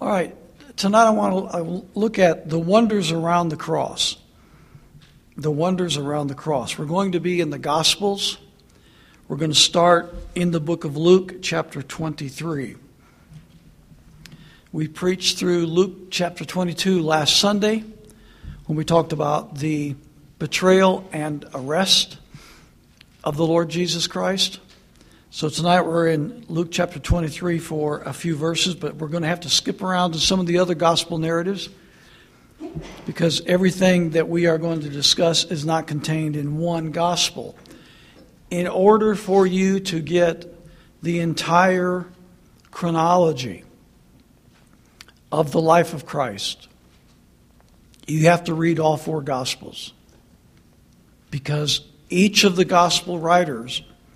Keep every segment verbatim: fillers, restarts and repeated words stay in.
All right, tonight I want to look at the wonders around the cross. The wonders around the cross. We're going to be in the Gospels. We're going to start in the book of Luke, chapter twenty-three. We preached through Luke chapter twenty-two last Sunday when we talked about the betrayal and arrest of the Lord Jesus Christ. So tonight we're in Luke chapter twenty-three for a few verses, but we're going to have to skip around to some of the other gospel narratives because everything that we are going to discuss is not contained in one gospel. In order for you to get the entire chronology of the life of Christ, you have to read all four gospels because each of the gospel writers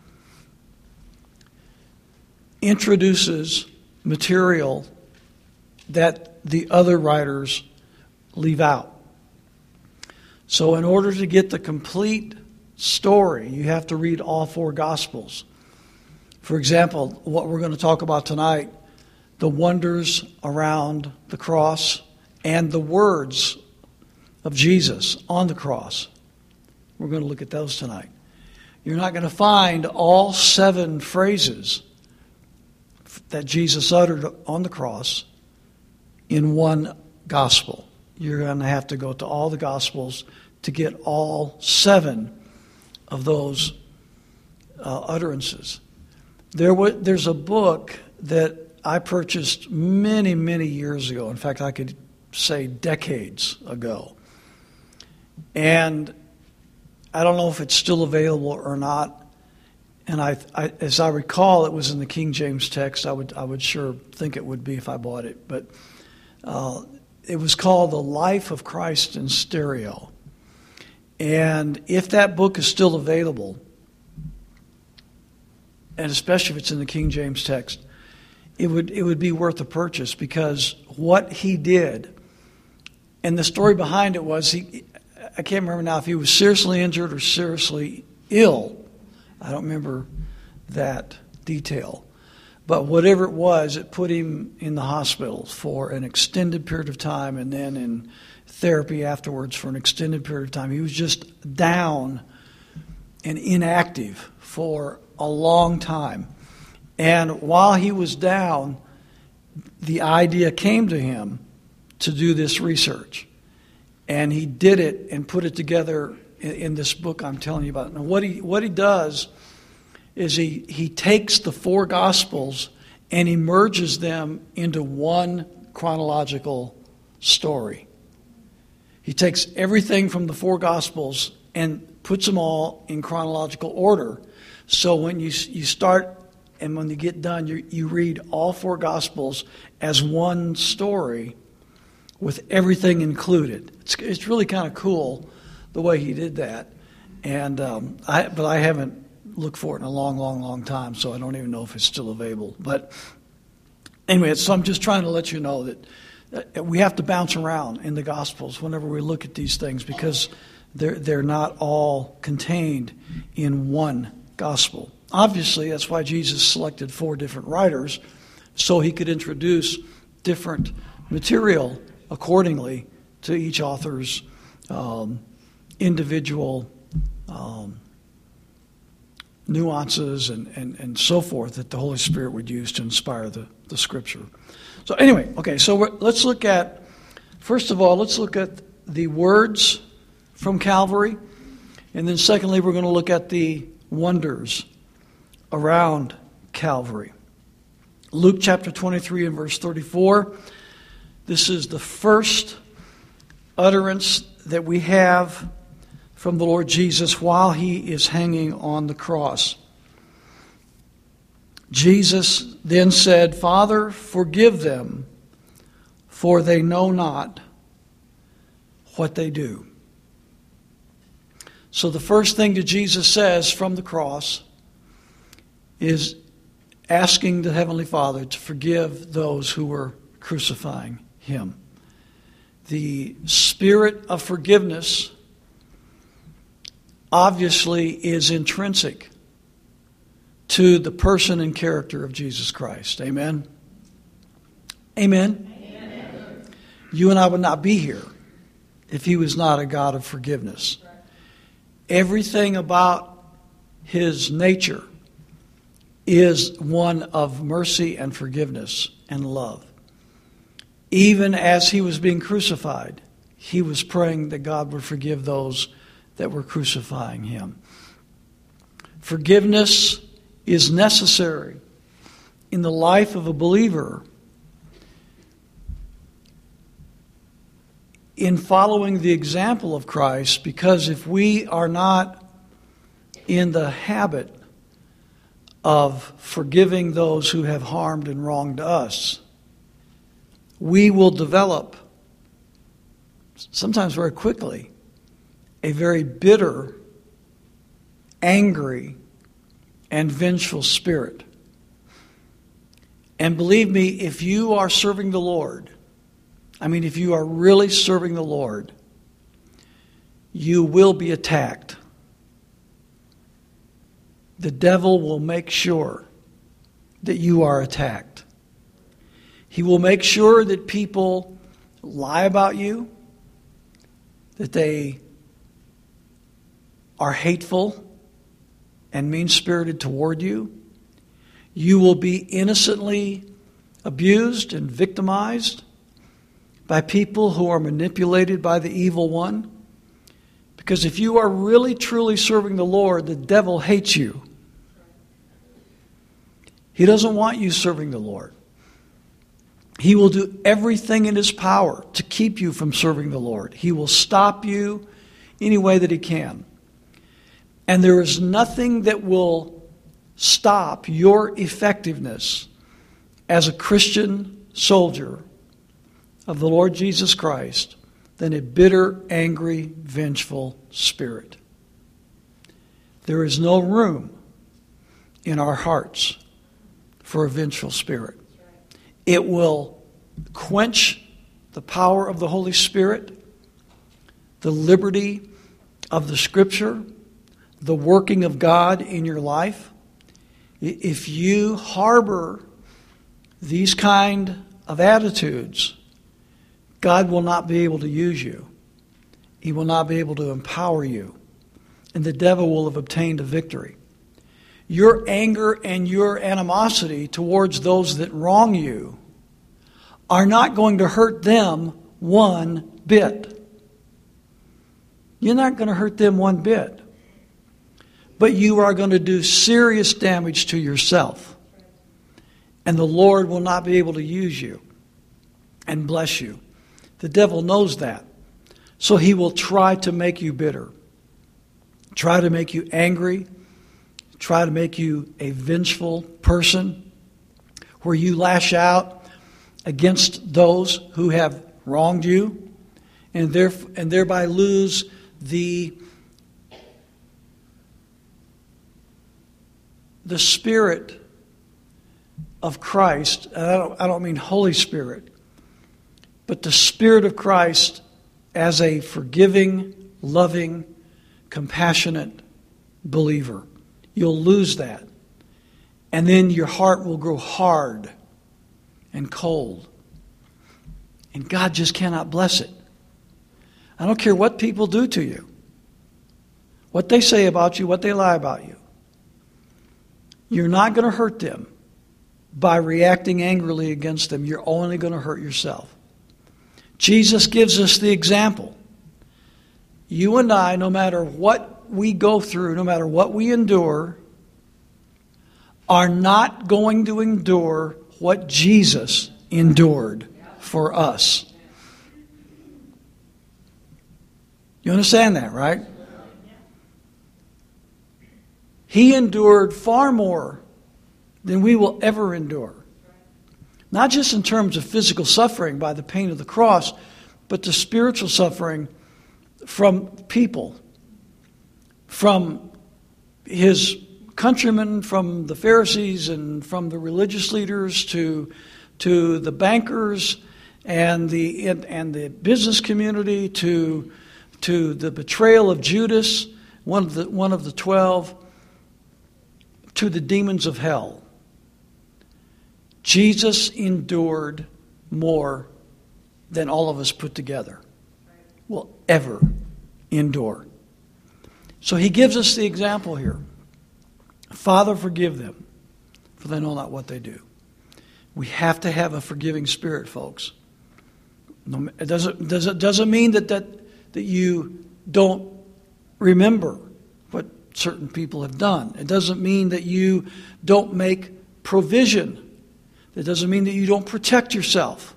introduces material that the other writers leave out. So in order to get the complete story, you have to read all four Gospels. For example, what we're going to talk about tonight, the wonders around the cross and the words of Jesus on the cross. We're going to look at those tonight. You're not going to find all seven phrases that Jesus uttered on the cross in one gospel. You're going to have to go to all the Gospels to get all seven of those uh, utterances. There was, there's a book that I purchased many, many years ago. In fact, I could say decades ago. And I don't know if it's still available or not. And I, I, as I recall, it was in the King James text. I would, I would sure think it would be if I bought it. But uh, it was called The Life of Christ in Stereo. And if that book is still available, and especially if it's in the King James text, it would it would be worth a purchase because what he did, and the story behind it was he, I can't remember now if he was seriously injured or seriously ill. I don't remember that detail. But whatever it was, it put him in the hospital for an extended period of time and then in therapy afterwards for an extended period of time. He was just down and inactive for a long time. And while he was down, the idea came to him to do this research. And he did it and put it together in, in this book I'm telling you about. Now, what he what he does is he, he takes the four Gospels and he merges them into one chronological story. He takes everything from the four Gospels and puts them all in chronological order. So when you you start and when you get done, you, you read all four Gospels as one story with everything included. It's, it's really kind of cool the way he did that. And um, I but I haven't looked for it in a long, long, long time, so I don't even know if it's still available. But anyway, so I'm just trying to let you know that, that we have to bounce around in the Gospels whenever we look at these things because they're they're not all contained in one Gospel. Obviously, that's why Jesus selected four different writers, so he could introduce different material accordingly to each author's um, individual um, nuances and, and, and so forth that the Holy Spirit would use to inspire the, the Scripture. So anyway, okay, so we're, let's look at, first of all, let's look at the words from Calvary, and then secondly, we're going to look at the wonders around Calvary. Luke chapter twenty-three and verse thirty-four. This is the first utterance that we have from the Lord Jesus while he is hanging on the cross. Jesus then said, "Father, forgive them, for they know not what they do." So the first thing that Jesus says from the cross is asking the Heavenly Father to forgive those who were crucifying him. The spirit of forgiveness obviously is intrinsic to the person and character of Jesus Christ. Amen? Amen? Amen. you and I would not be here if he was not a God of forgiveness. Everything about his nature is one of mercy and forgiveness and love. Even as he was being crucified, he was praying that God would forgive those that were crucifying him. Forgiveness is necessary in the life of a believer in following the example of Christ, because if we are not in the habit of forgiving those who have harmed and wronged us, we will develop, sometimes very quickly, a very bitter, angry, and vengeful spirit. And believe me, if you are serving the Lord, I mean, if you are really serving the Lord, you will be attacked. The devil will make sure that you are attacked. He will make sure that people lie about you, that they are hateful and mean-spirited toward you. You will be innocently abused and victimized by people who are manipulated by the evil one. Because if you are really truly serving the Lord, the devil hates you. He doesn't want you serving the Lord. He will do everything in his power to keep you from serving the Lord. He will stop you any way that he can. And there is nothing that will stop your effectiveness as a Christian soldier of the Lord Jesus Christ than a bitter, angry, vengeful spirit. There is no room in our hearts for a vengeful spirit. It will quench the power of the Holy Spirit, the liberty of the Scripture, the working of God in your life. If you harbor these kind of attitudes, God will not be able to use you. He will not be able to empower you. And the devil will have obtained a victory. Your anger and your animosity towards those that wrong you are not going to hurt them one bit. You're not going to hurt them one bit. But you are going to do serious damage to yourself. And the Lord will not be able to use you and bless you. The devil knows that. So he will try to make you bitter. Try to make you angry. Try to make you a vengeful person where you lash out against those who have wronged you and, theref- and thereby lose the, the Spirit of Christ. And I don't, I don't mean Holy Spirit, but the Spirit of Christ as a forgiving, loving, compassionate believer. You'll lose that. And then your heart will grow hard and cold. And God just cannot bless it. I don't care what people do to you, what they say about you, what they lie about you. You're not going to hurt them by reacting angrily against them. You're only going to hurt yourself. Jesus gives us the example. You and I, no matter what we go through, no matter what we endure, are not going to endure what Jesus endured for us. You understand that, right? He endured far more than we will ever endure. Not just in terms of physical suffering by the pain of the cross, but the spiritual suffering from people, from his countrymen, from the Pharisees and from the religious leaders to, to the bankers and the and the business community, to to the betrayal of Judas, one of the one of the twelve, to the demons of hell. Jesus endured more than all of us put together will ever endure. So he gives us the example here. Father, forgive them, for they know not what they do. We have to have a forgiving spirit, folks. No, it doesn't, doesn't, doesn't mean that, that, that you don't remember what certain people have done. It doesn't mean that you don't make provision. It doesn't mean that you don't protect yourself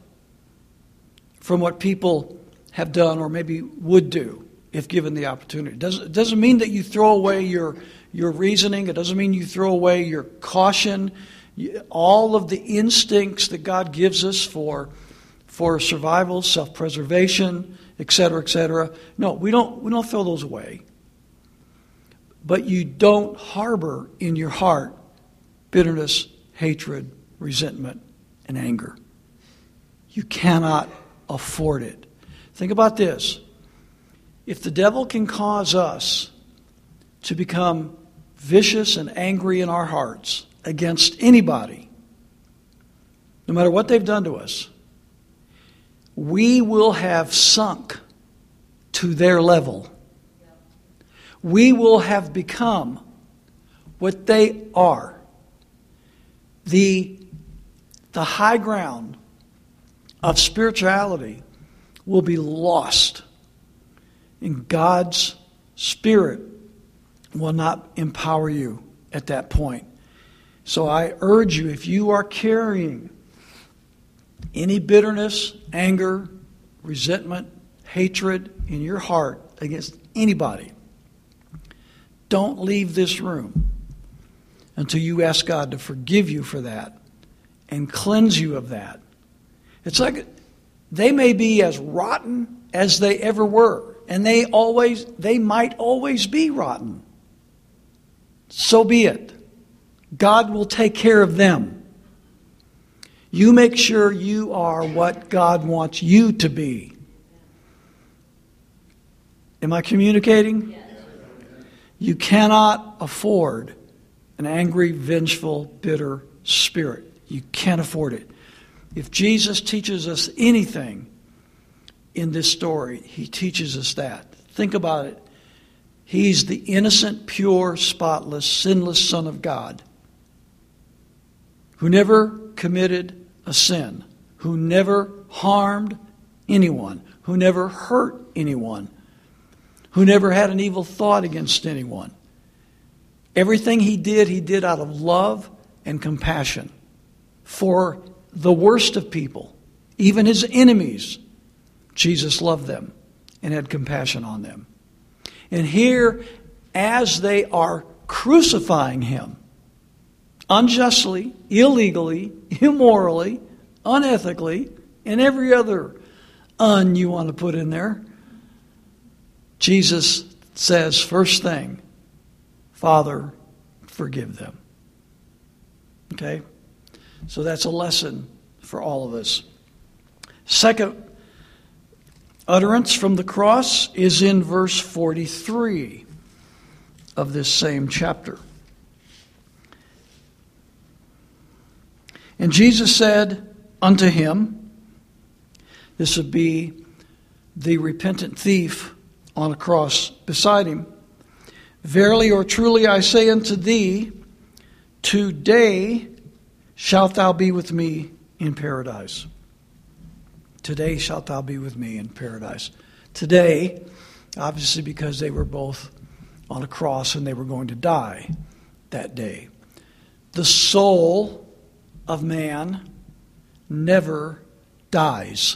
from what people have done or maybe would do if given the opportunity. It doesn't, it doesn't mean that you throw away your, your reasoning. It doesn't mean you throw away your caution, all of the instincts that God gives us for, for survival, self-preservation, et cetera, et cetera. No, we don't, we don't throw those away. But you don't harbor in your heart bitterness, hatred, resentment, and anger. You cannot afford it. Think about this. If the devil can cause us to become vicious and angry in our hearts against anybody, no matter what they've done to us, we will have sunk to their level. We will have become what they are. The, the high ground of spirituality will be lost. And God's Spirit will not empower you at that point. So I urge you, if you are carrying any bitterness, anger, resentment, hatred in your heart against anybody, don't leave this room until you ask God to forgive you for that and cleanse you of that. It's like they may be as rotten as they ever were, and they always they might always be rotten. So be it. God will take care of them. You make sure you are what God wants you to be. Am I communicating? Yes. You cannot afford an angry, vengeful, bitter spirit. You can't afford it. If Jesus teaches us anything in this story, he teaches us that. Think about it. He's the innocent, pure, spotless, sinless Son of God who never committed a sin, who never harmed anyone, who never hurt anyone, who never had an evil thought against anyone. Everything he did, he did out of love and compassion for the worst of people, even his enemies. Jesus loved them and had compassion on them. And here, as they are crucifying him, unjustly, illegally, immorally, unethically, and every other un you want to put in there, Jesus says, first thing, Father, forgive them. Okay? So that's a lesson for all of us. Second utterance from the cross is in verse forty-three of this same chapter. And Jesus said unto him, this would be the repentant thief on a cross beside him, verily or truly I say unto thee, today shalt thou be with me in paradise. Today shalt thou be with me in paradise. Today, obviously because they were both on a cross and they were going to die that day. The soul of man never dies.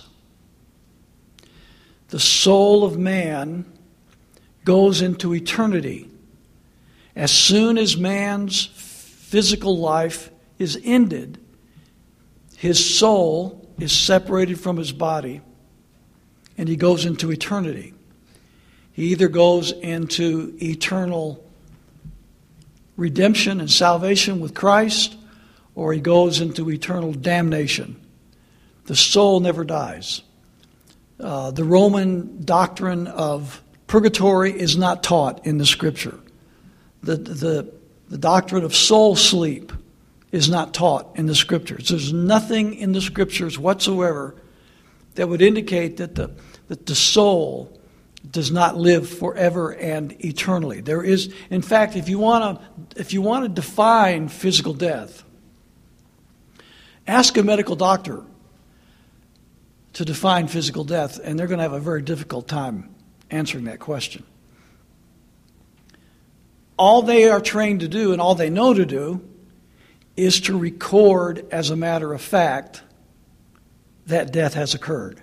The soul of man goes into eternity. As soon as man's physical life is ended, his soul is separated from his body and he goes into eternity. He either goes into eternal redemption and salvation with Christ, or he goes into eternal damnation. The soul never dies. Uh, the Roman doctrine of purgatory is not taught in the Scripture. The, the, the doctrine of soul sleep is not taught in the Scriptures. There's nothing in the Scriptures whatsoever that would indicate that the, that the soul does not live forever and eternally. There is, in fact, if you want to, if you want to define physical death, ask a medical doctor to define physical death, and they're going to have a very difficult time answering that question. All they are trained to do and all they know to do is to record as a matter of fact that death has occurred.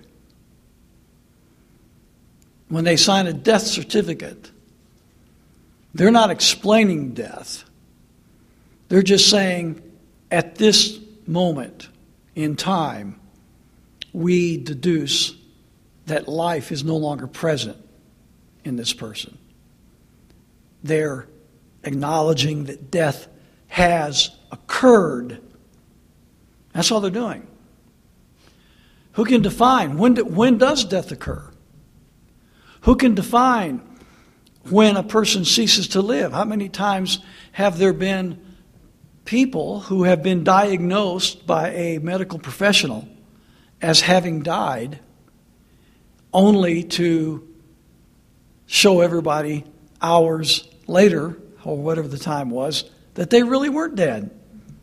When they sign a death certificate, they're not explaining death. They're just saying, at this moment in time, we deduce that life is no longer present in this person. They're acknowledging that death has occurred. That's all they're doing. Who can define when, do, when does death occur? Who can define when a person ceases to live? How many times have there been people who have been diagnosed by a medical professional as having died only to show everybody hours later, or whatever the time was, that they really weren't dead?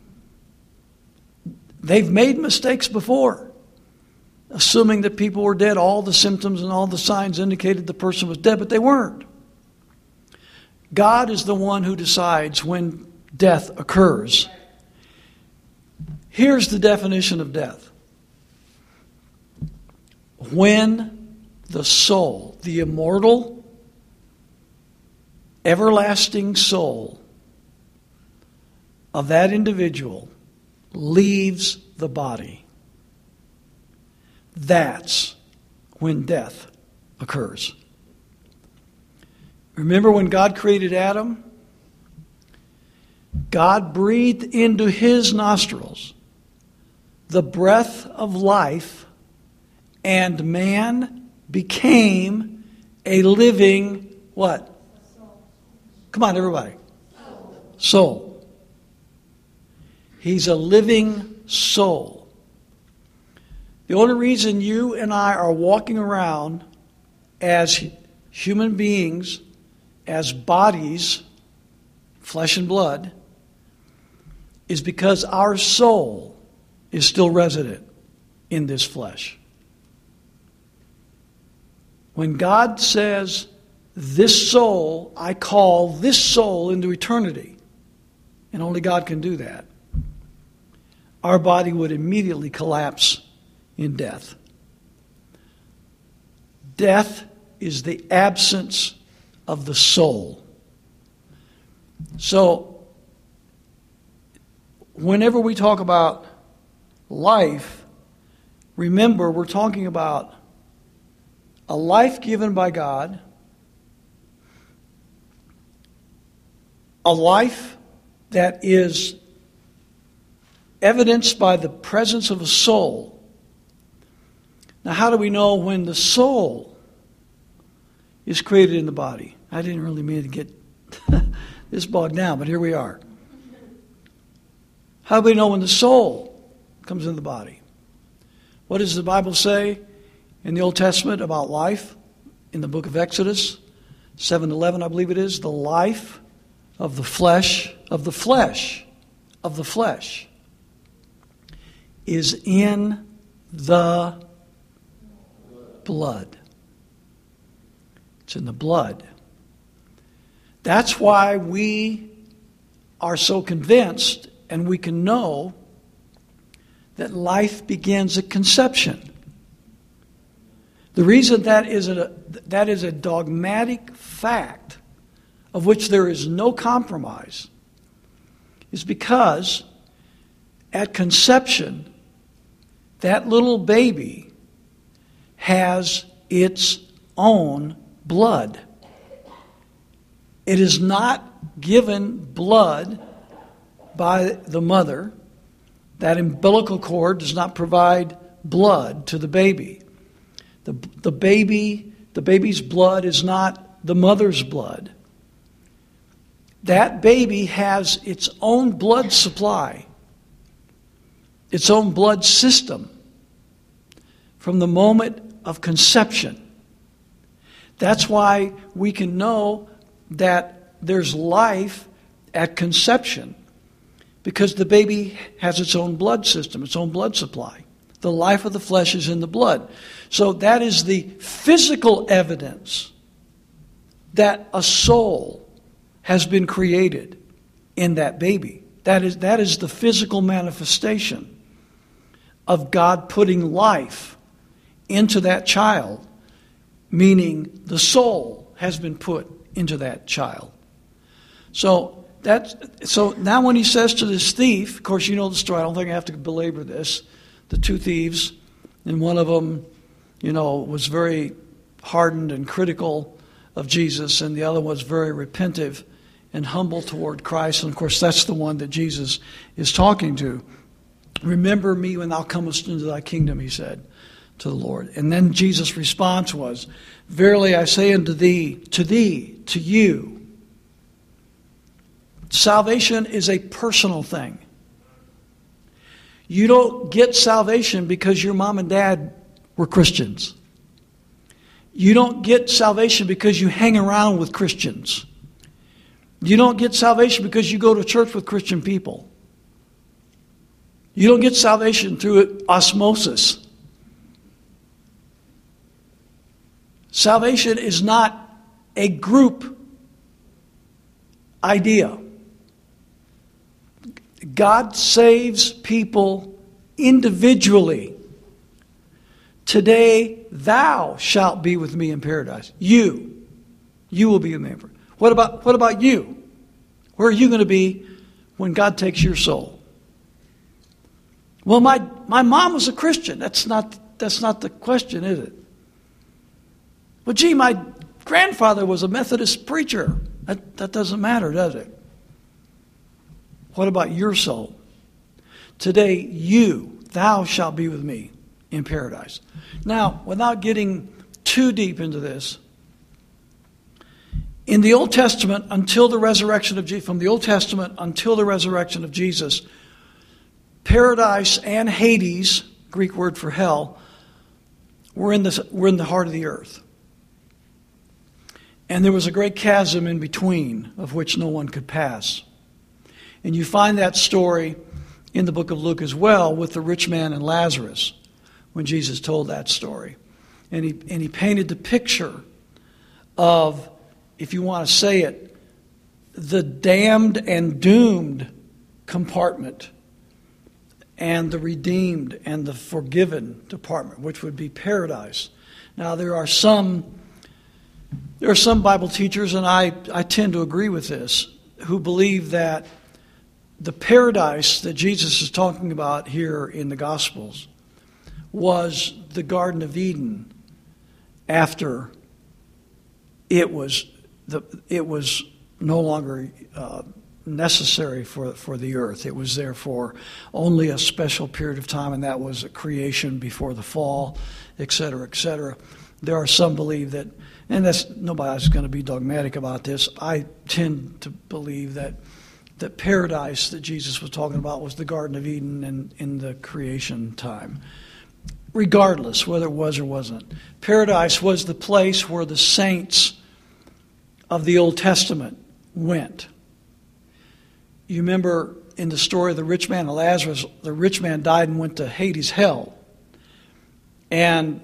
They've made mistakes before, assuming that people were dead. All the symptoms and all the signs indicated the person was dead, but they weren't. God is the one who decides when death occurs. Here's the definition of death. When the soul, the immortal, everlasting soul of that individual leaves the body, that's when death occurs. Remember when God created Adam? God breathed into his nostrils the breath of life, and man became a living what? Come on, everybody. Soul. He's a living soul. The only reason you and I are walking around as human beings, as bodies, flesh and blood, is because our soul is still resident in this flesh. When God says, this soul, I call this soul into eternity, and only God can do that, our body would immediately collapse in death. Death is the absence of the soul. So, whenever we talk about life, remember we're talking about a life given by God, a life that is evidenced by the presence of a soul. Now, how do we know when the soul is created in the body? I didn't really mean to get this bogged down, but here we are. How do we know when the soul comes in the body? What does the Bible say in the Old Testament about life? In the book of Exodus, seven eleven, I believe it is, the life of the flesh, of the flesh, of the flesh is in the blood. It's in the blood. That's why we are so convinced and we can know that life begins at conception. The reason that is a, that is a dogmatic fact of which there is no compromise is because at conception, that little baby has its own blood. It is not given blood by the mother. That umbilical cord does not provide blood to the baby. The, the baby, the baby's blood is not the mother's blood. That baby has its own blood supply, its own blood system from the moment of conception. That's why we can know that there's life at conception, because the baby has its own blood system, its own blood supply. The life of the flesh is in the blood. So that is the physical evidence that a soul has been created in that baby. That is, that is the physical manifestation of God putting life into that child, meaning the soul has been put into that child. So that's, so now when he says to this thief, of course you know the story, I don't think I have to belabor this, the two thieves, and one of them, you know, was very hardened and critical of Jesus, and the other was very repentive and humble toward Christ. And of course that's the one that Jesus is talking to. Remember me when thou comest into thy kingdom, he said to the Lord. And then Jesus' response was, verily I say unto thee, to thee, to you, salvation is a personal thing. You don't get salvation because your mom and dad were Christians. You don't get salvation because you hang around with Christians. You don't get salvation because you go to church with Christian people. You don't get salvation through osmosis. Salvation is not a group idea. God saves people individually. Today, thou shalt be with me in paradise. You. You will be with me in paradise. What about, what about you? Where are you going to be when God takes your soul? Well, my, my mom was a Christian. That's not, that's not the question, is it? Well, gee, my grandfather was a Methodist preacher. That, that doesn't matter, does it? What about your soul? Today, you, thou shalt be with me in paradise. Now, without getting too deep into this, in the Old Testament, until the resurrection of Jesus, from the Old Testament until the resurrection of Jesus, paradise and Hades, Greek word for hell, were in the, were in the heart of the earth. And there was a great chasm in between, of which no one could pass. And you find that story in the book of Luke as well, with the rich man and Lazarus, when Jesus told that story. And he, and he painted the picture of, if you want to say it, the damned and doomed compartment, and the redeemed and the forgiven department, which would be paradise. Now, there are some there are some Bible teachers, and I, I tend to agree with this, who believe that the paradise that Jesus is talking about here in the Gospels was the Garden of Eden after it was the it was no longer uh, necessary for for the earth. It was there for only a special period of time, and that was a creation before the fall, et cetera, et cetera. There are some believe that, and that's nobody's going to be dogmatic about this. I tend to believe that that paradise that Jesus was talking about was the Garden of Eden in, in the creation time. Regardless whether it was or wasn't. Paradise was the place where the saints of the Old Testament went. You remember in the story of the rich man and Lazarus, the rich man died and went to Hades, hell. And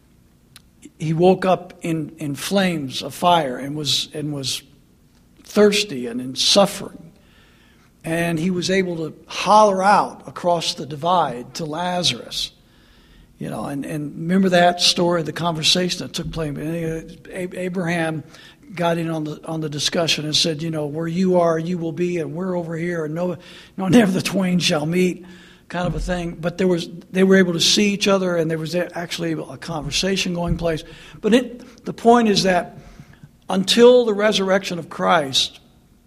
he woke up in, in flames of fire and was and was thirsty and in suffering. And he was able to holler out across the divide to Lazarus. You know, and, and remember that story, the conversation that took place. Abraham got in on the on the discussion and said, you know, where you are, you will be, and we're over here, and no, no, never the twain shall meet, kind of a thing. But there was, they were able to see each other, and there was actually a conversation going place. But it, the point is that until the resurrection of Christ,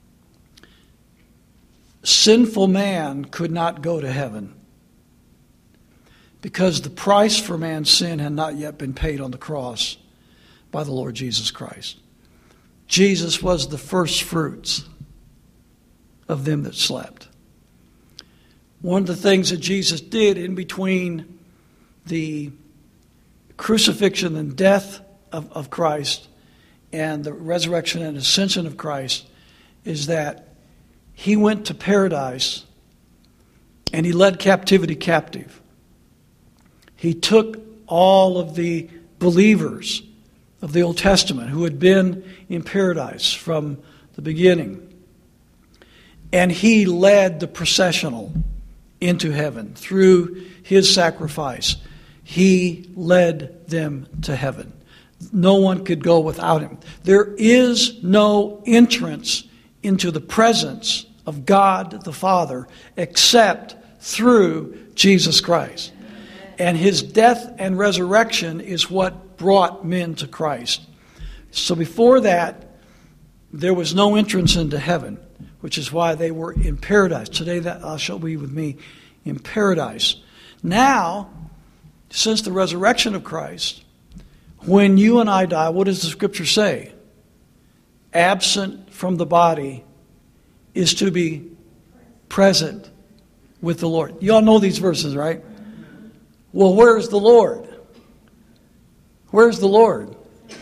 sinful man could not go to heaven, because the price for man's sin had not yet been paid on the cross by the Lord Jesus Christ. Jesus was the first fruits of them that slept. One of the things that Jesus did in between the crucifixion and death of, of Christ and the resurrection and ascension of Christ is that he went to paradise and he led captivity captive. He took all of the believers of the Old Testament who had been in paradise from the beginning, and he led the processional into heaven through his sacrifice. He led them to heaven. No one could go without him. There is no entrance into the presence of God the Father except through Jesus Christ. And his death and resurrection is what brought men to Christ. So before that, there was no entrance into heaven, which is why they were in paradise. Today that thou shalt be with me in paradise. Now, since the resurrection of Christ, when you and I die, what does the Scripture say? Absent from the body is to be present with the Lord. You all know these verses, right? Well, where's the Lord? Where's the Lord?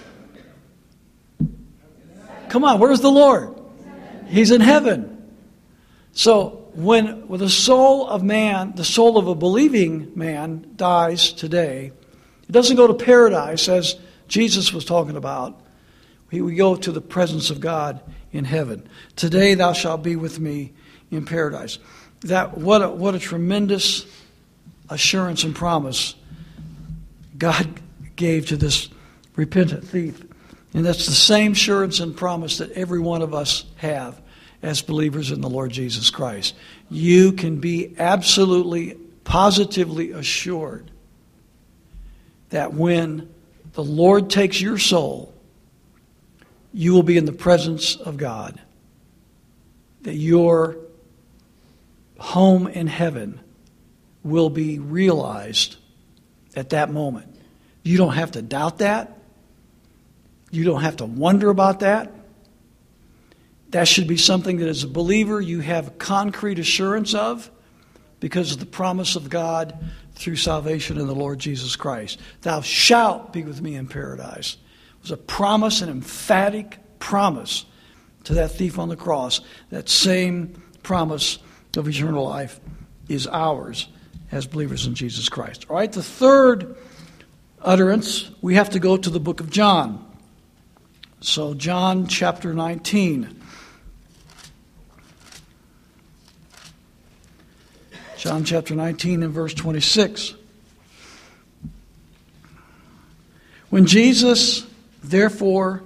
Come on, where's the Lord? He's in heaven. So when, when the soul of man, the soul of a believing man dies today, it doesn't go to paradise as Jesus was talking about. We, we go to the presence of God in heaven. Today thou shalt be with me in paradise. That what a, what a tremendous assurance and promise God gave to this repentant thief. And that's the same assurance and promise that every one of us have as believers in the Lord Jesus Christ. You can be absolutely, positively assured that when the Lord takes your soul, you will be in the presence of God. That your home in heaven will be realized at that moment. You don't have to doubt that. You don't have to wonder about that. That should be something that as a believer you have concrete assurance of because of the promise of God through salvation in the Lord Jesus Christ. Thou shalt be with me in paradise. It was a promise, an emphatic promise to that thief on the cross. That same promise of eternal life is ours as believers in Jesus Christ. All right, the third utterance, we have to go to the book of John. So John chapter nineteen. John chapter nineteen and verse twenty-six. When Jesus, therefore,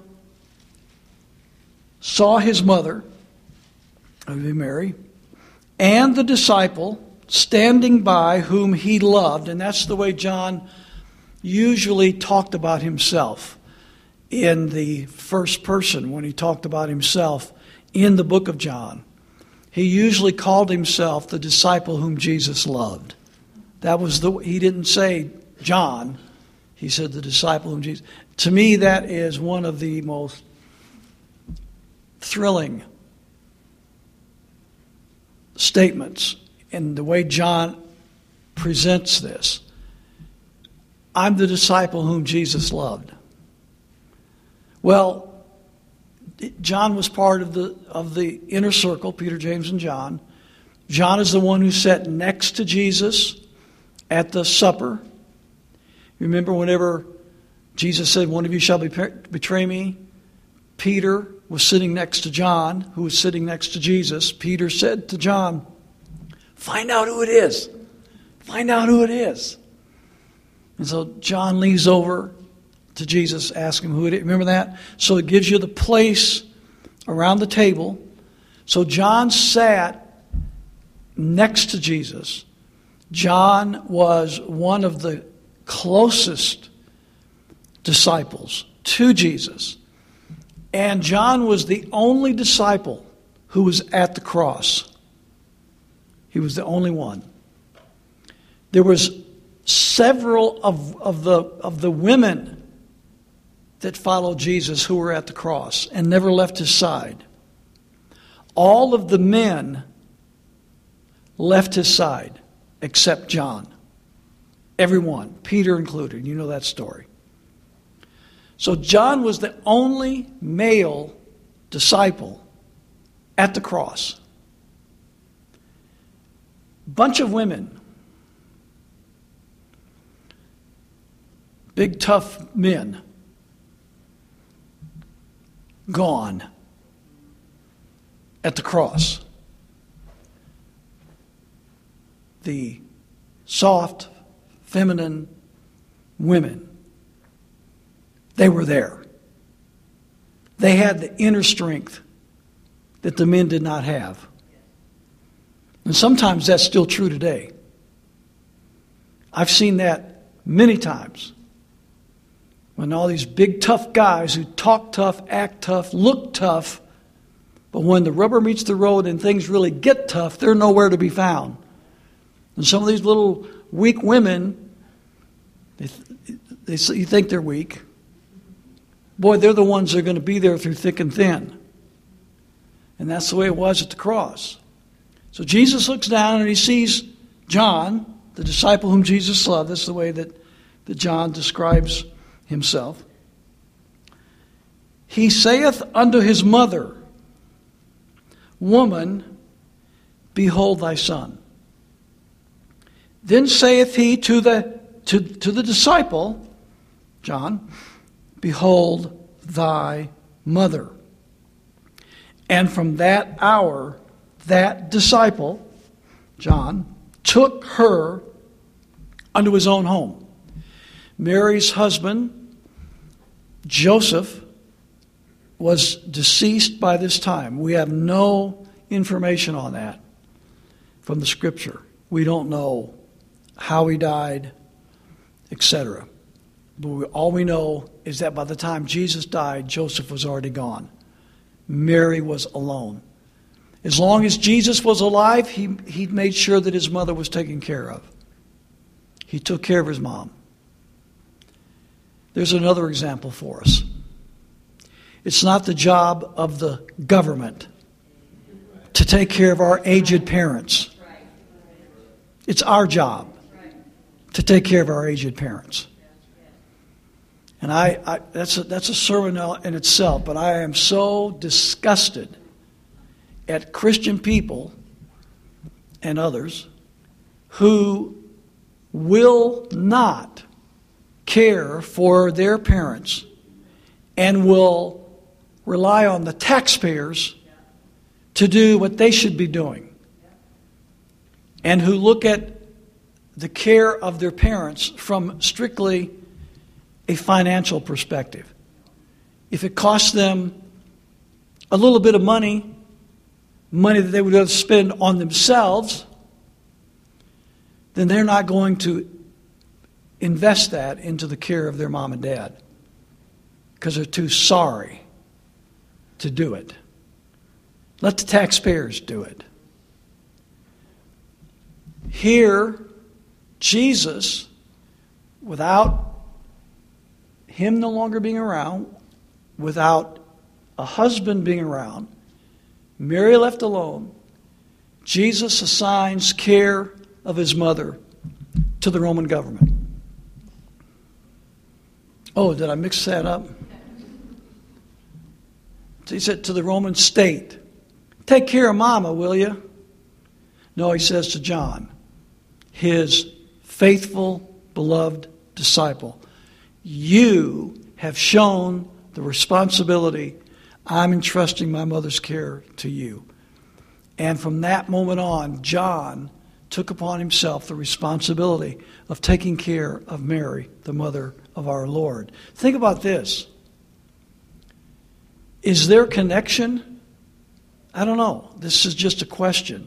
saw his mother, Mary, and the disciple standing by whom he loved, and that's the way John usually talked about himself in the first person when he talked about himself in the book of John. He usually called himself the disciple whom Jesus loved. That was the he didn't say John. He said the disciple whom Jesus. To me, that is one of the most thrilling statements in the way John presents this. I'm the disciple whom Jesus loved. Well, John was part of the of the inner circle, Peter, James, and John. John is the one who sat next to Jesus at the supper. Remember whenever Jesus said, one of you shall betray me? Peter was sitting next to John, who was sitting next to Jesus. Peter said to John, find out who it is. Find out who it is. And so John leans over to Jesus, ask him who it is. Remember that? So it gives you the place around the table. So John sat next to Jesus. John was one of the closest disciples to Jesus. And John was the only disciple who was at the cross. He was the only one. There was several of, of the of the women that followed Jesus who were at the cross and never left his side. All of the men left his side except John. Everyone, Peter included. You know that story. So John was the only male disciple at the cross. Bunch of women. Big tough men. Gone at the cross. The soft, feminine women, they were there. They had the inner strength that the men did not have. And sometimes that's still true today. I've seen that many times. When all these big tough guys who talk tough, act tough, look tough, but when the rubber meets the road and things really get tough, they're nowhere to be found. And some of these little weak women, they, they, you think they're weak. Boy, they're the ones that are going to be there through thick and thin. And that's the way it was at the cross. So Jesus looks down and he sees John, the disciple whom Jesus loved. That's the way that, that John describes himself. He saith unto his mother, Woman, behold thy son. Then saith he to the to, to the disciple, John, Behold thy mother. And from that hour, that disciple, John, took her unto his own home. Mary's husband, Joseph, was deceased by this time. We have no information on that from the Scripture. We don't know how he died, et cetera. But we, all we know is that by the time Jesus died, Joseph was already gone. Mary was alone. As long as Jesus was alive, he, he made sure that his mother was taken care of. He took care of his mom. There's another example for us. It's not the job of the government to take care of our aged parents. It's our job to take care of our aged parents. And I, I that's a, that's a sermon in itself, but I am so disgusted at Christian people and others who will not care for their parents and will rely on the taxpayers to do what they should be doing, and who look at the care of their parents from strictly a financial perspective. If it costs them a little bit of money, money that they would have to spend on themselves, then they're not going to invest that into the care of their mom and dad because they're too sorry to do it. Let the taxpayers do it. Here, Jesus, without him no longer being around, without a husband being around, Mary left alone, Jesus assigns care of his mother to the Roman government. Oh, did I mix that up? He said to the Roman state, take care of Mama, will you? No, he says to John, his faithful, beloved disciple, you have shown the responsibility. I'm entrusting my mother's care to you. And from that moment on, John took upon himself the responsibility of taking care of Mary, the mother of our Lord. Think about this. Is there connection? I don't know. This is just a question.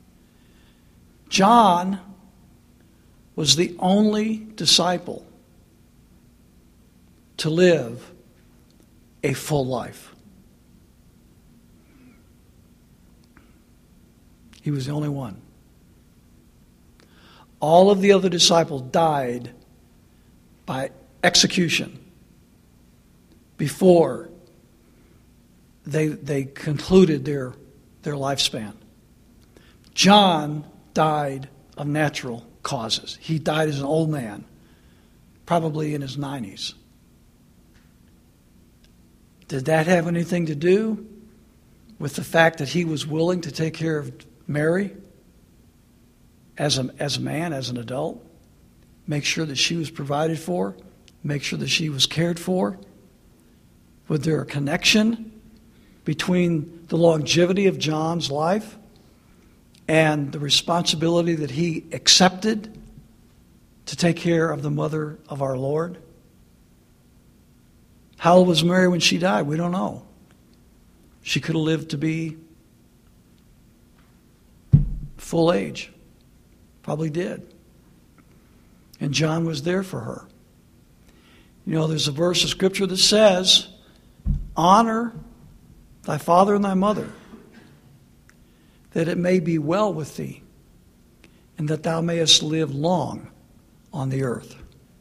John was the only disciple to live a full life. He was the only one. All of the other disciples died by execution before they, they concluded their, their lifespan. John died of natural causes. He died as an old man, probably in his nineties. Did that have anything to do with the fact that he was willing to take care of Mary as a, as a man, as an adult? Make sure that she was provided for? Make sure that she was cared for? Was there a connection between the longevity of John's life and the responsibility that he accepted to take care of the mother of our Lord? How old was Mary when she died? We don't know. She could have lived to be full age. Probably did. And John was there for her. You know, there's a verse of Scripture that says, honor thy father and thy mother, that it may be well with thee, and that thou mayest live long on the earth.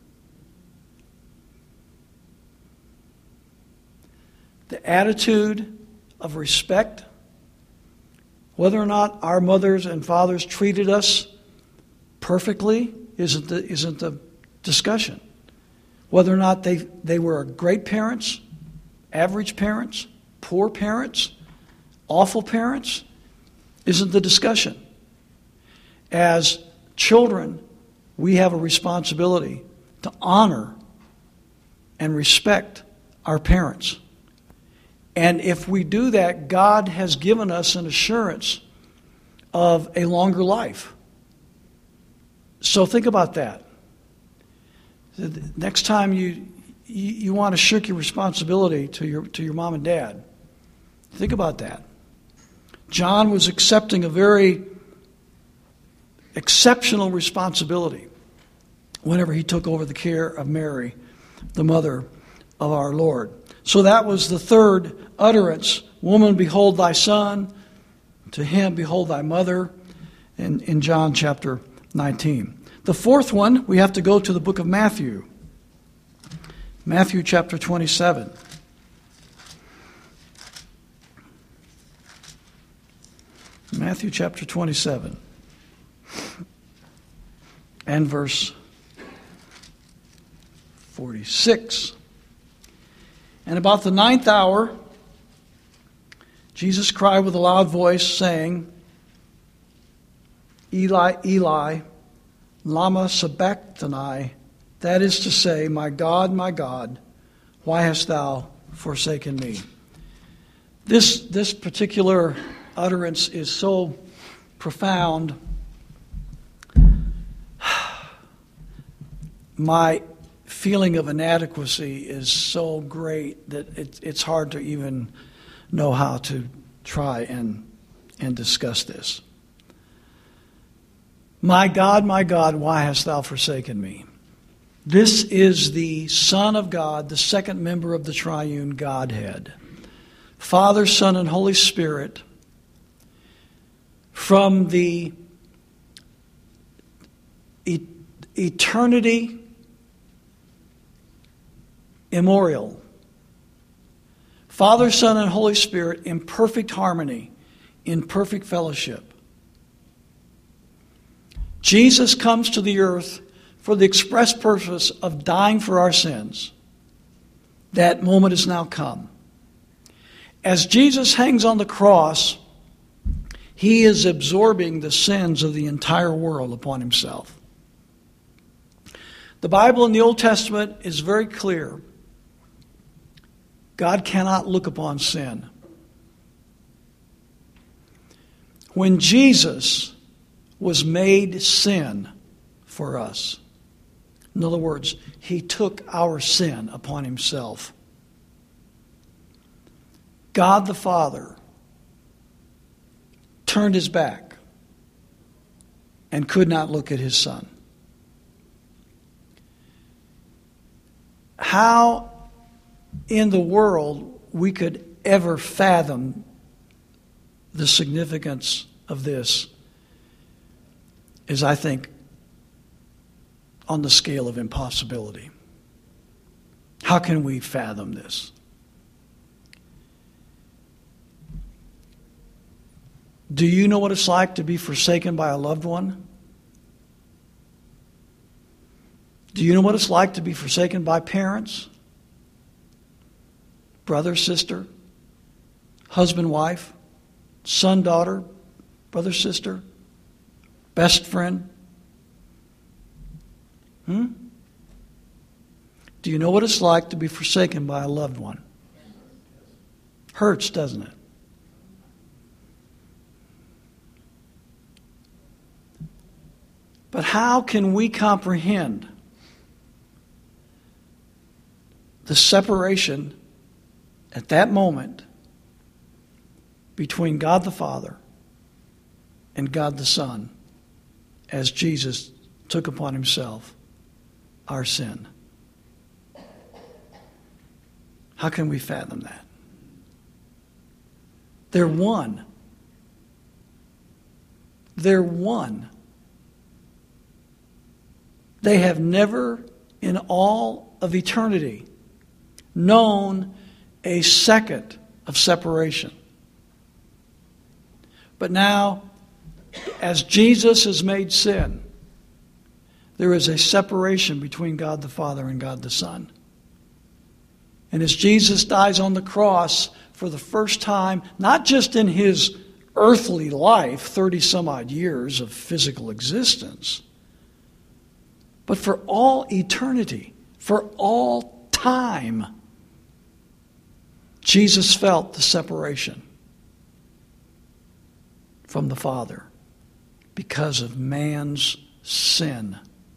The attitude of respect, whether or not our mothers and fathers treated us perfectly, isn't the, isn't the discussion. Whether or not they, they were great parents, average parents, poor parents, awful parents, isn't the discussion. As children, we have a responsibility to honor and respect our parents. And if we do that, God has given us an assurance of a longer life. So think about that. The next time you, you you want to shirk your responsibility to your to your mom and dad, think about that. John was accepting a very exceptional responsibility whenever he took over the care of Mary, the mother of our Lord. So that was the third utterance. Woman, behold thy son. To him, behold thy mother. In, in John chapter nineteen. The fourth one, we have to go to the book of Matthew. Matthew chapter twenty-seven. Matthew chapter twenty-seven. And verse forty-six. And about the ninth hour, Jesus cried with a loud voice, saying, Eli, Eli, lama sabachthani, that is to say, my God, my God, why hast thou forsaken me? This, this particular utterance is so profound. My feeling of inadequacy is so great that it, it's hard to even know how to try and, and discuss this. My God, my God, why hast thou forsaken me? This is the Son of God, the second member of the triune Godhead. Father, Son, and Holy Spirit, from the e- eternity immemorial. Father, Son, and Holy Spirit in perfect harmony, in perfect fellowship. Jesus comes to the earth for the express purpose of dying for our sins. That moment has now come. As Jesus hangs on the cross, he is absorbing the sins of the entire world upon himself. The Bible in the Old Testament is very clear. God cannot look upon sin. When Jesus was made sin for us, in other words, he took our sin upon himself. God the Father turned his back and could not look at his Son. How in the world we could ever fathom the significance of this is, I think, on the scale of impossibility. How can we fathom this? Do you know what it's like to be forsaken by a loved one? Do you know what it's like to be forsaken by parents? Brother, sister, husband, wife, son, daughter, brother, sister, best friend? Hmm? Do you know what it's like to be forsaken by a loved one? Hurts, doesn't it? But how can we comprehend the separation at that moment between God the Father and God the Son as Jesus took upon himself our sin? How can we fathom that? They're one. They're one. They have never in all of eternity known a second of separation. But now, as Jesus has made sin, there is a separation between God the Father and God the Son. And as Jesus dies on the cross for the first time, not just in his earthly life, thirty some odd years of physical existence, but for all eternity, for all time, Jesus felt the separation from the Father because of man's sin.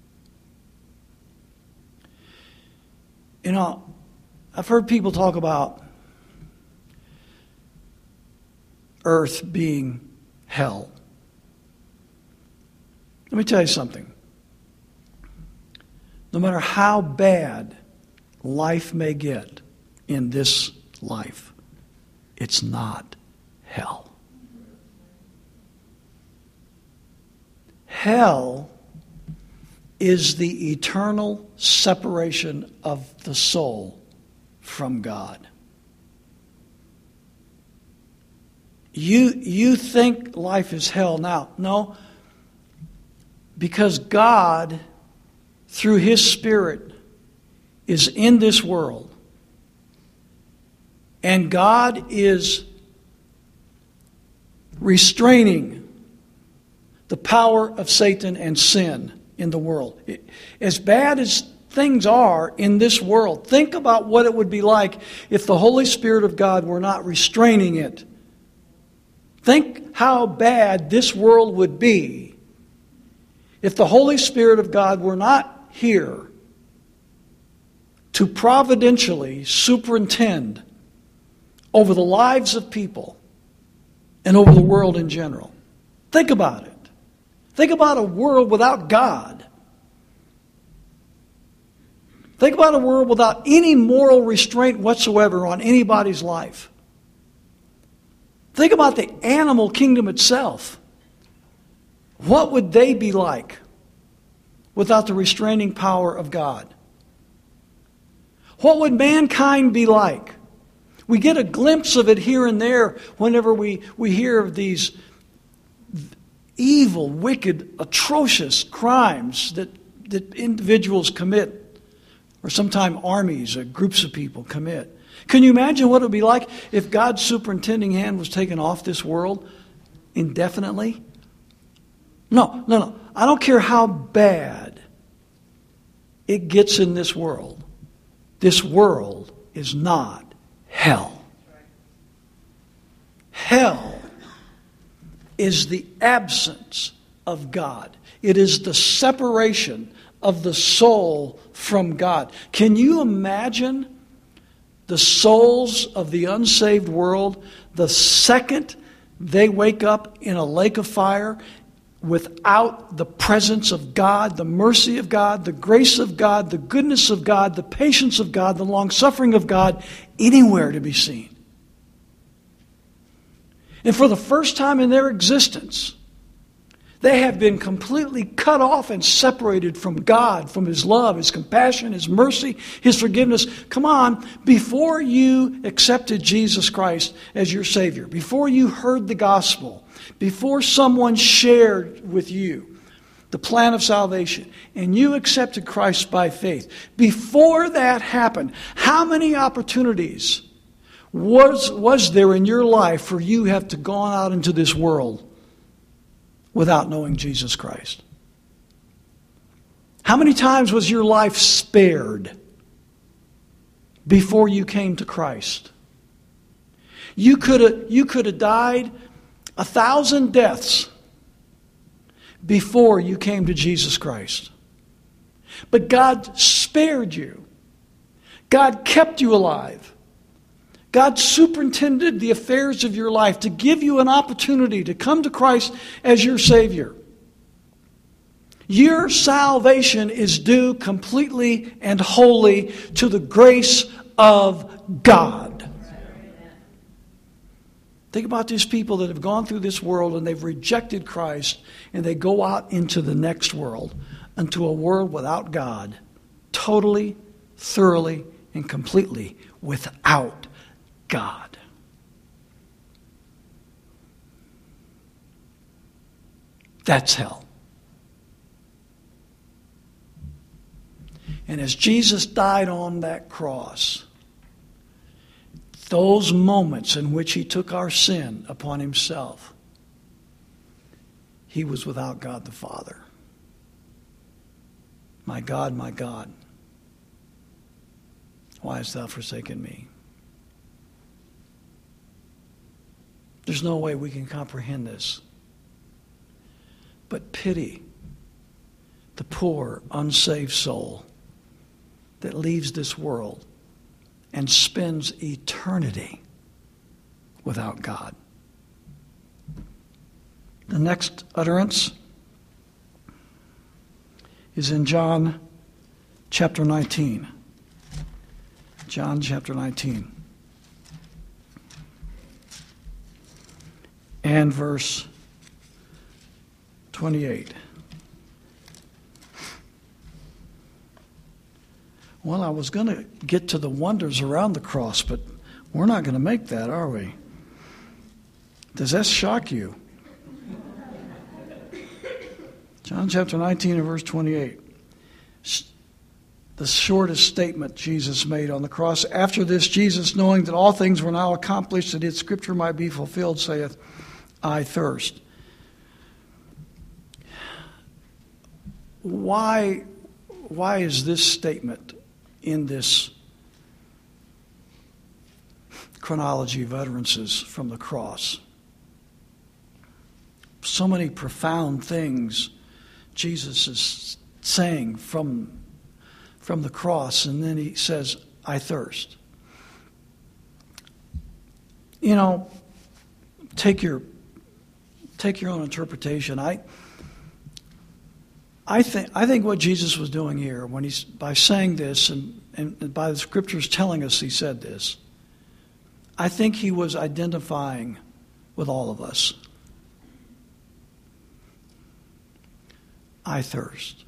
You know, I've heard people talk about earth being hell. Let me tell you something. No matter how bad life may get in this life, it's not hell. Hell is the eternal separation of the soul from God. You, you think life is hell now. No, because God, through his Spirit, is in this world. And God is restraining the power of Satan and sin in the world. It, as bad as things are in this world, think about what it would be like if the Holy Spirit of God were not restraining it. Think how bad this world would be if the Holy Spirit of God were not here to providentially superintend over the lives of people and over the world in general. Think about it. Think about a world without God. Think about a world without any moral restraint whatsoever on anybody's life. Think about the animal kingdom itself. What would they be like without the restraining power of God? What would mankind be like? We get a glimpse of it here and there whenever we, we hear of these evil, wicked, atrocious crimes that, that individuals commit, or sometimes armies or groups of people commit. Can you imagine what it would be like if God's superintending hand was taken off this world indefinitely? No, no, no. I don't care how bad it gets in this world. This world is not hell. Hell is the absence of God. It is the separation of the soul from God. Can you imagine the souls of the unsaved world the second they wake up in a lake of fire without the presence of God, the mercy of God, the grace of God, the goodness of God, the patience of God, the long-suffering of God, anywhere to be seen? And for the first time in their existence, they have been completely cut off and separated from God, from His love, His compassion, His mercy, His forgiveness. Come on, before you accepted Jesus Christ as your Savior, before you heard the gospel, before someone shared with you the plan of salvation, and you accepted Christ by faith, before that happened, how many opportunities was, was there in your life for you have to gone out into this world without knowing Jesus Christ? How many times was your life spared before you came to Christ? You could have, you could have died a thousand deaths before you came to Jesus Christ. But God spared you. God kept you alive. God superintended the affairs of your life to give you an opportunity to come to Christ as your Savior. Your salvation is due completely and wholly to the grace of God. Think about these people that have gone through this world and they've rejected Christ, and they go out into the next world, into a world without God, totally, thoroughly, and completely without God. That's hell. And as Jesus died on that cross, those moments in which he took our sin upon himself, he was without God the Father. My God, my God, why hast thou forsaken me? There's no way we can comprehend this. But pity the poor, unsaved soul that leaves this world and spends eternity without God. The next utterance is in John chapter nineteen. John chapter nineteen. And verse twenty-eight. Well, I was going to get to the wonders around the cross, but we're not going to make that, are we? Does that shock you? John chapter nineteen and verse twenty-eight. The shortest statement Jesus made on the cross. After this, Jesus, knowing that all things were now accomplished, that his scripture might be fulfilled, saith, I thirst. Why, why is this statement in this chronology of utterances from the cross? So many profound things Jesus is saying from, from the cross, and then he says, I thirst. You know, take your take your own interpretation. I I think I think what Jesus was doing here, when he's by saying this, and, and by the scriptures telling us he said this, I think he was identifying with all of us. I thirst.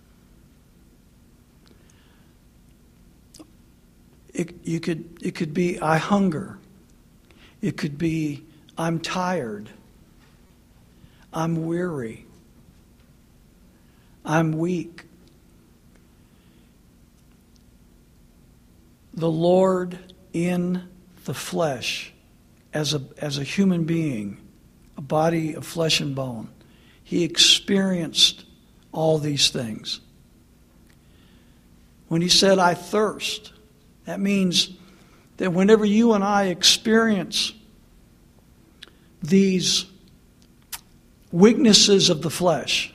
It, you could it could be I hunger. It could be I'm tired. I'm weary. I'm weak. The Lord in the flesh, as a, as a human being, a body of flesh and bone, he experienced all these things. When he said, I thirst, that means that whenever you and I experience these weaknesses of the flesh,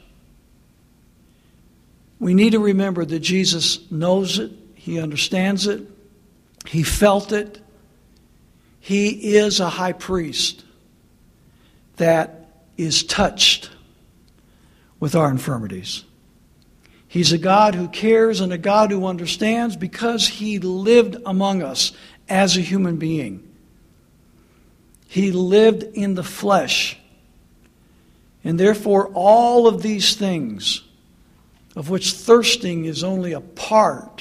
we need to remember that Jesus knows it, he understands it, he felt it. He is a high priest that is touched with our infirmities. He's a God who cares and a God who understands because he lived among us as a human being. He lived in the flesh. And therefore, all of these things, of which thirsting is only a part,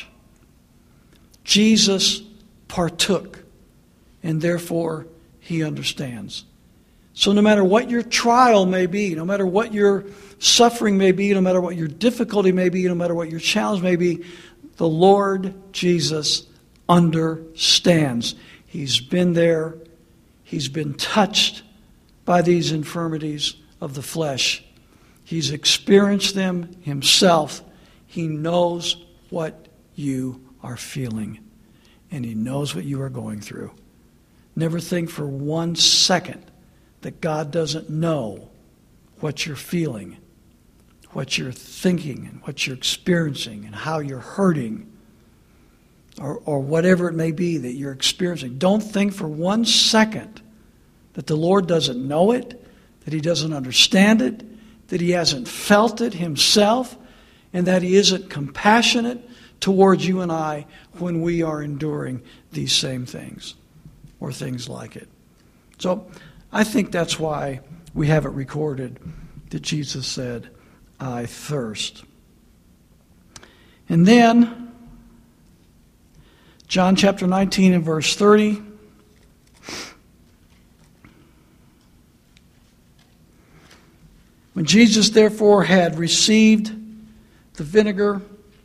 Jesus partook, and therefore he understands. So no matter what your trial may be, no matter what your suffering may be, no matter what your difficulty may be, no matter what your challenge may be, the Lord Jesus understands. He's been there. He's been touched by these infirmities of the flesh. He's experienced them himself. He knows what you are feeling, and he knows what you are going through. Never think for one second that God doesn't know what you're feeling, what you're thinking, and what you're experiencing, and how you're hurting, or, or whatever it may be that you're experiencing. Don't think for one second that the Lord doesn't know it, that he doesn't understand it, that he hasn't felt it himself, and that he isn't compassionate towards you and I when we are enduring these same things or things like it. So I think that's why we have it recorded that Jesus said, I thirst. And then, John chapter nineteen and verse thirty. When Jesus therefore had received the vinegar,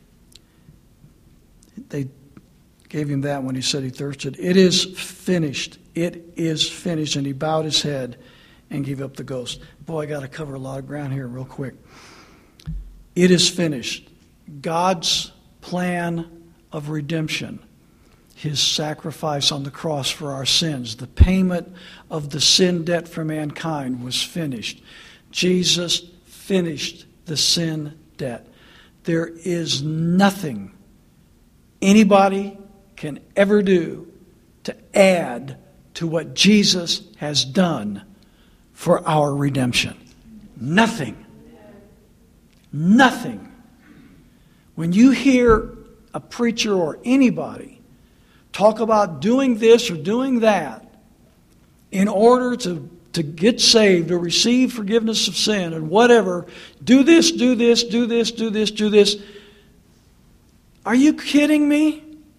they gave him that when he said he thirsted. It is finished. It is finished. And he bowed his head and gave up the ghost. Boy, I got to cover a lot of ground here real quick. It is finished. God's plan of redemption, his sacrifice on the cross for our sins, the payment of the sin debt for mankind was finished. Jesus finished the sin debt. There is nothing anybody can ever do to add to what Jesus has done for our redemption. Nothing. Nothing. When you hear a preacher or anybody talk about doing this or doing that in order to, to get saved or receive forgiveness of sin and whatever, do this, do this, do this, do this, do this. Are you kidding me?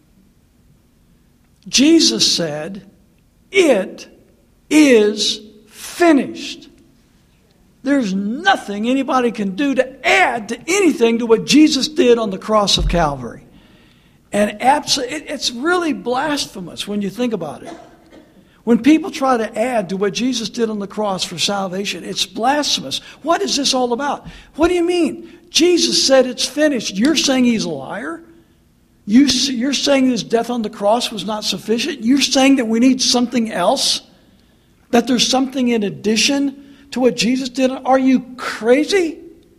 Jesus said, it is finished. There's nothing anybody can do to add to anything to what Jesus did on the cross of Calvary. And absolutely, it's really blasphemous when you think about it. When people try to add to what Jesus did on the cross for salvation, it's blasphemous. What is this all about? What do you mean? Jesus said it's finished. You're saying he's a liar? You, you're saying his death on the cross was not sufficient? You're saying that we need something else? That there's something in addition to what Jesus did? Are you crazy?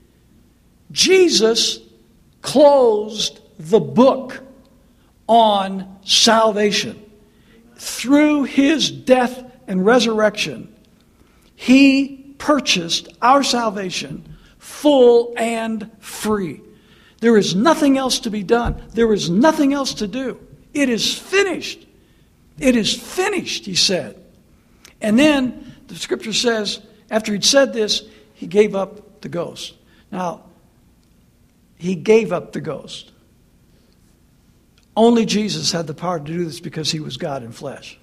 Jesus closed the book on salvation. Through his death and resurrection, he purchased our salvation full and free. There is nothing else to be done. There is nothing else to do. It is finished. It is finished, he said. And then the scripture says, after he'd said this, he gave up the ghost. Now, he gave up the ghost. Only Jesus had the power to do this because he was God in flesh.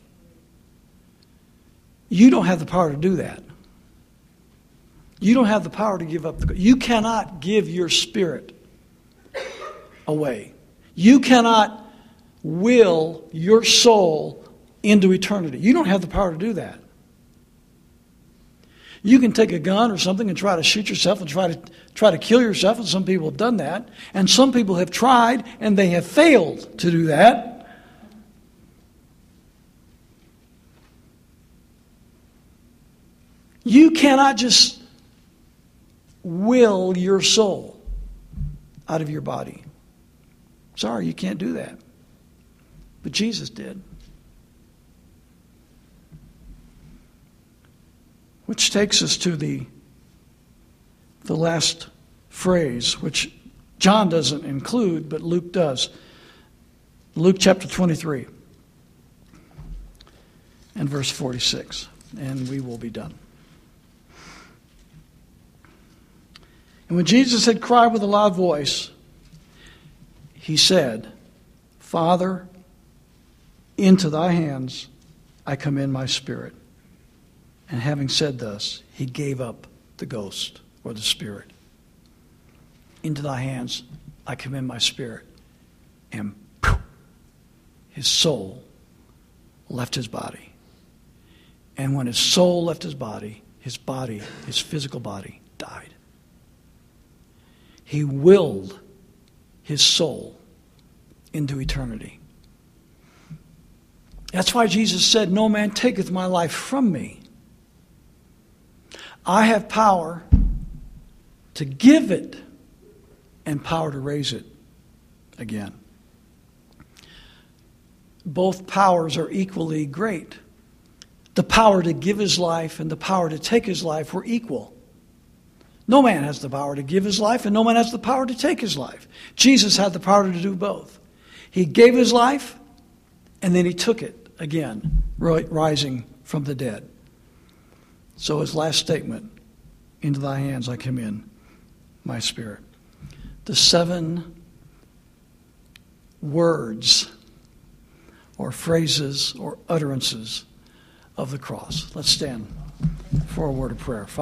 You don't have the power to do that. You don't have the power to give up the ghost. You cannot give your spirit away. You cannot will your soul into eternity. You don't have the power to do that. You can take a gun or something and try to shoot yourself and try to try to kill yourself, and some people have done that. And some people have tried and they have failed to do that. You cannot just will your soul out of your body. Sorry, you can't do that. But Jesus did. Which takes us to the, the last phrase, which John doesn't include, but Luke does. Luke chapter twenty-three and verse forty-six. And we will be done. And when Jesus had cried with a loud voice, he said, Father, into thy hands I commend my spirit. And having said thus, he gave up the ghost or the spirit. Into thy hands I commend my spirit. And poof, his soul left his body. And when his soul left his body, his body, his physical body, died. He willed his soul into eternity. That's why Jesus said, no man taketh my life from me. I have power to give it and power to raise it again. Both powers are equally great. The power to give his life and the power to take his life were equal. No man has the power to give his life, and no man has the power to take his life. Jesus had the power to do both. He gave his life, and then he took it again, rising from the dead. So his last statement, into thy hands I commend my spirit. The seven words or phrases or utterances of the cross. Let's stand for a word of prayer.